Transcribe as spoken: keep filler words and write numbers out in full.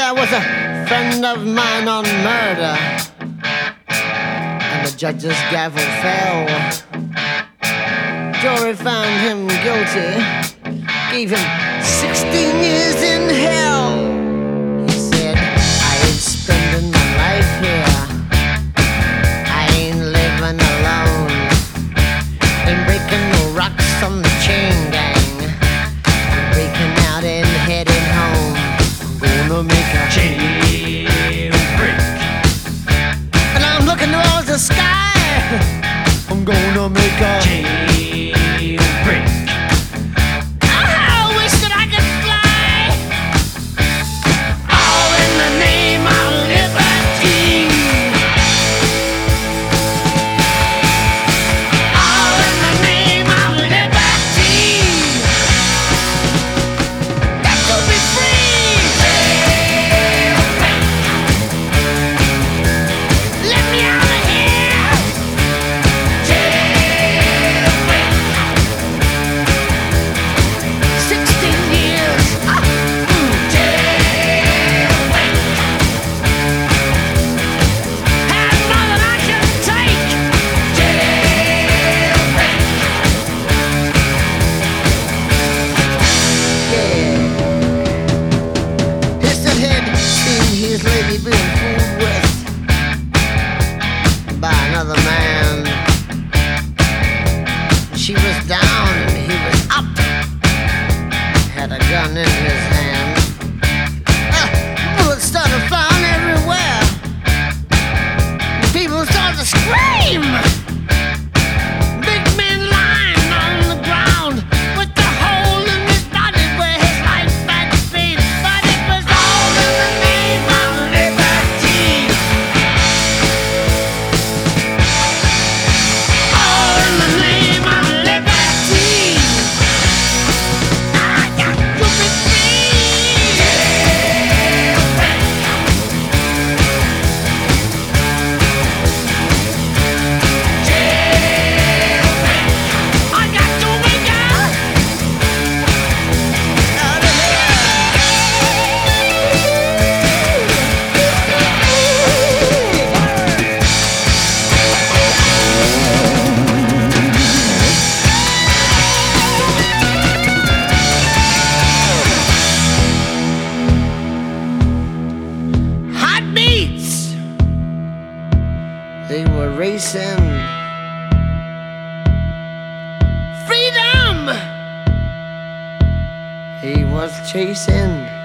there was a friend of mine on murder, and the judge's gavel fell. Jury found him guilty, gave him sixteen years in hell. He said, I ain't spending my life here, I ain't living alone, ain't breaking no rocks on the chain gang, I'm breaking out and heading home. I'm gonna make a chain break, and I'm looking towards the sky. I'm gonna make a chain break. I wish that I could fly, all in the name of liberty, all in the name of liberty. Got to be free. Let me out of here. Sixteen years. Ah. Had more than I can take. Yeah. Piston head seen his lady being fooled with by another man. She was down and he was up, had a gun in his hand. Uh, bullets started flying everywhere. People started to scream. Big man lying on the ground with the hole in his body where his life had been. But it was all in the name of liberty, all in the name of liberty. I got to be free. I got to wake up out of hot beats. They were racing. Freedom. He was chasing.